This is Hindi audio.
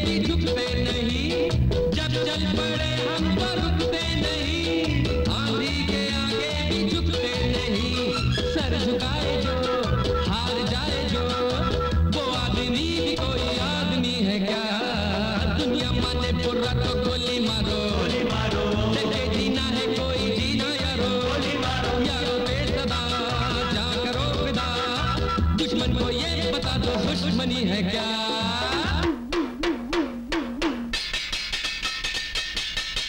भी झुकते नहीं, जब चल पड़े हम तो रुकते नहीं, आंधी के आगे भी झुकते नहीं, सर झुकाए जो हार जाए जो, वो आदमी भी कोई आदमी है क्या? दुनिया माने बुरा तो गोली मारो, लेके जीना है कोई जीना यारो, यारो बेसदा जा करो फिदा, दुश्मन को ये बता दो दुश्मनी है क्या?